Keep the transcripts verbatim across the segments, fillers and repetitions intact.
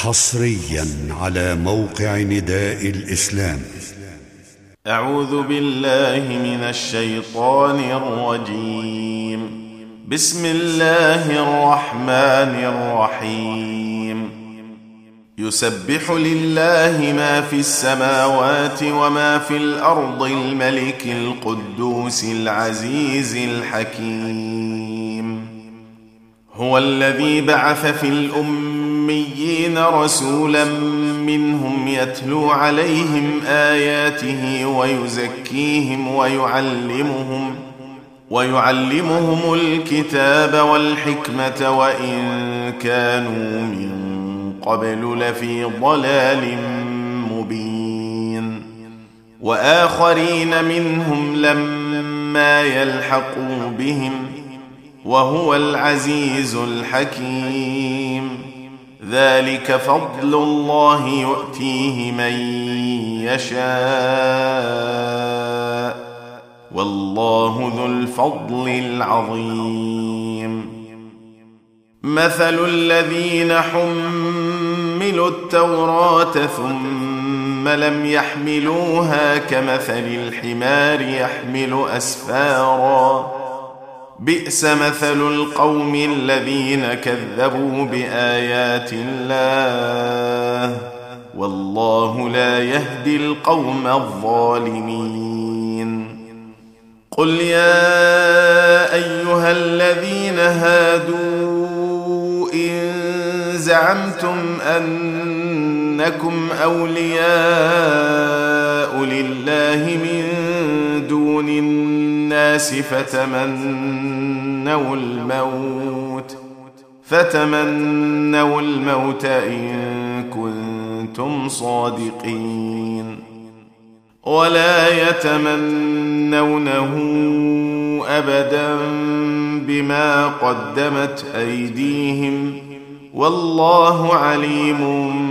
حصريا على موقع نداء الإسلام. أعوذ بالله من الشيطان الرجيم. بسم الله الرحمن الرحيم. يسبح لله ما في السماوات وما في الأرض الملك القدوس العزيز الحكيم. هو الذي بعث في الأميين رسولا منهم يتلو عليهم آياته ويزكيهم ويعلمهم ويعلمهم الكتاب والحكمة وإن كانوا من قبل لفي ضلال مبين. وآخرين منهم لما يلحقوا بهم وهو العزيز الحكيم. ذلك فضل الله يؤتيه من يشاء والله ذو الفضل العظيم. مثل الذين حملوا التوراة ثم لم يحملوها كمثل الحمار يحمل أسفارا بئس مثل القوم الذين كذبوا بآيات الله والله لا يهدي القوم الظالمين. قل يا أيها الذين هادوا إن زعمتم أنكم أولياء لله من دون الناس فتمنوا الموت فتمنوا الموت إن كنتم صادقين ولا يتمنونه أبدا بما قدمت أيديهم والله عليم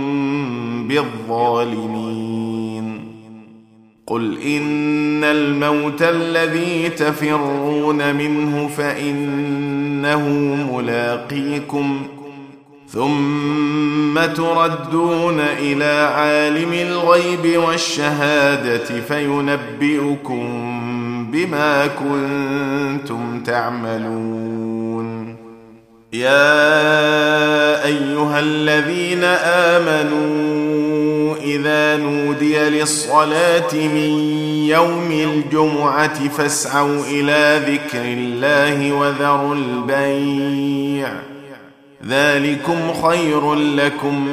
بالظالمين. قل إن الموت الذي تفرون منه فإنه ملاقيكم ثم تردون إلى عالم الغيب والشهادة فينبئكم بما كنتم تعملون. يا أيها الذين آمنوا إذا نودي للصلاة من يوم الجمعة فاسعوا إلى ذكر الله وذروا البيع ذلكم خير لكم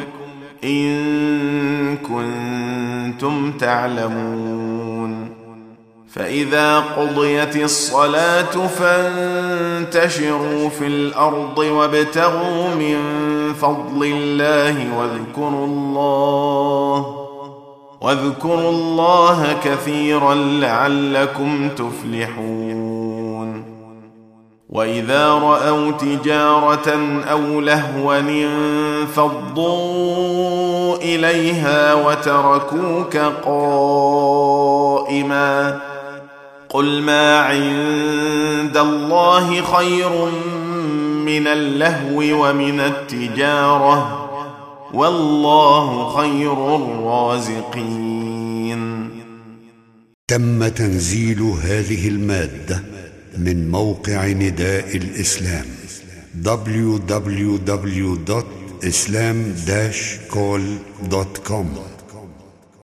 إن كنتم تعلمون. فإذا قضيت الصلاة فانتشروا في الأرض وابتغوا من فضل الله واذكروا الله واذكروا الله كثيرا لعلكم تفلحون. وإذا رأوا تجارة أو لهوا انفضوا إليها وتركوك قائما قل ما عند الله خير من اللهو ومن التجارة والله خير الرازقين. تم تنزيل هذه المادة من موقع نداء الإسلام دبليو دبليو دبليو دوت إسلام داش كول دوت كوم.